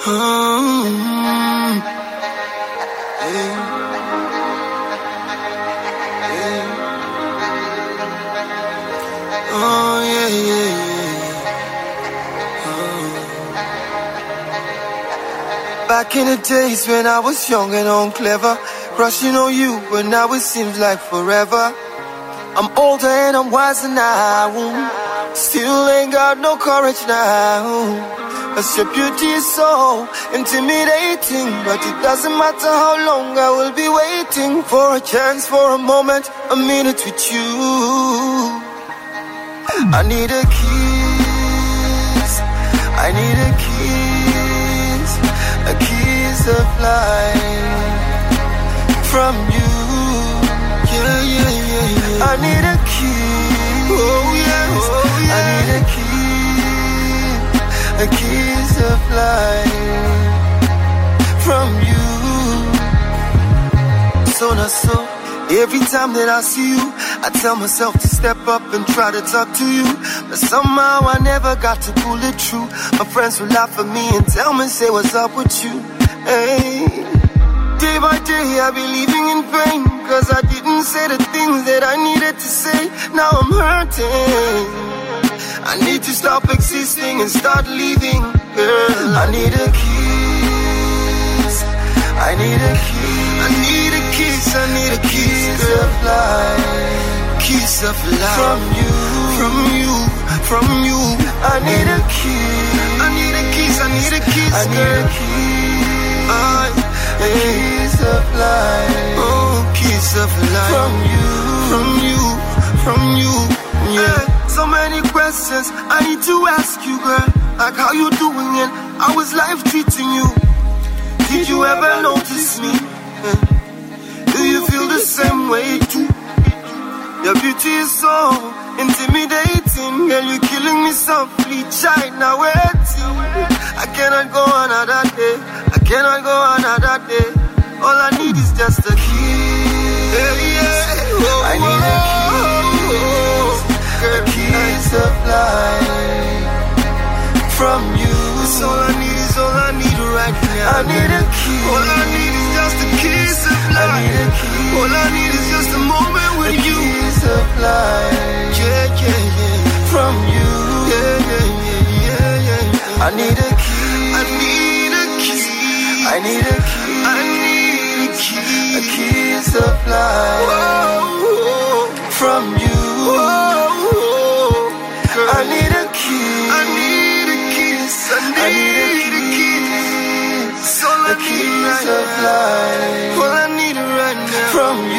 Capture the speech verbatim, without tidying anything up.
Um, hey, hey. Oh yeah, yeah, yeah. Oh. Back in the days when I was young and unclever, crushing on you, but now it seems like forever. I'm older and I'm wiser now, still ain't got no courage now. Cause your beauty is so intimidating, but it doesn't matter how long I will be waiting for a chance, for a moment, a minute with you. I need a kiss, I need a kiss, a kiss of life from you. Yeah, yeah, yeah, yeah. I need a kiss, oh yes, oh, yeah. I need a kiss, a kiss of life from you. So now so, every time that I see you, I tell myself to step up and try to talk to you, but somehow I never got to pull it true. My friends will laugh at me and tell me, say what's up with you. Hey, day by day I be living in pain, cause I didn't say the things that I needed to say. Now I'm hurting, I need to stop existing and start living. Girl, I need a kiss, I need a kiss, I need a kiss, I need a kiss of life, kiss of life from you, from you, from you. I need a kiss, I need a kiss, I need a kiss, I need a kiss, I, a kiss of life, oh, kiss of life from you, from you, from you. Yeah, so many questions I need to ask you, girl. Like how you doing and how is life treating you? Did you ever notice me? Yeah. Do you feel the same way too? Your beauty is so intimidating, girl, you're killing me softly, child, now waiting. I cannot go another day, I cannot go another day. All I need is just a kiss. Yeah, yeah. Oh, I need a kiss, a kiss of life from you. That's all I need, is all I need right now. I need a kiss. All I need is just a kiss of life. I need a kiss. All I need is just a moment with a you. Kiss of life. Yeah, yeah, yeah. From you. Yeah, yeah, yeah, yeah, yeah. I need a kiss. I need a kiss. I need a kiss. I need a kiss. A kiss of life. Whoa, from you. Whoa, girl. I need a kiss. I need a kiss. I need, I need a kiss. All I need right now. All I need right now from you.